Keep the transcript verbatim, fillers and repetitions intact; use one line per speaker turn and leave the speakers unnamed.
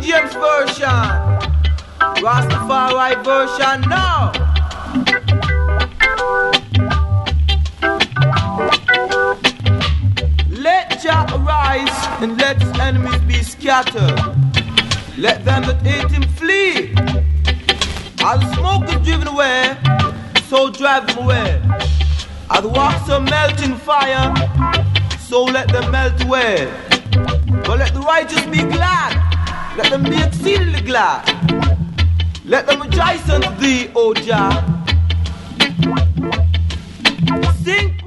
James version, Rastafari version now. Let Jah arise and let his enemies be scattered. Let them that hate him flee. As the smoke is driven away, so drive them away. As the wax are melting fire, so let them melt away. But let the righteous be glad, let them be exceedingly glad. Let them rejoice unto thee, O Jah. Sing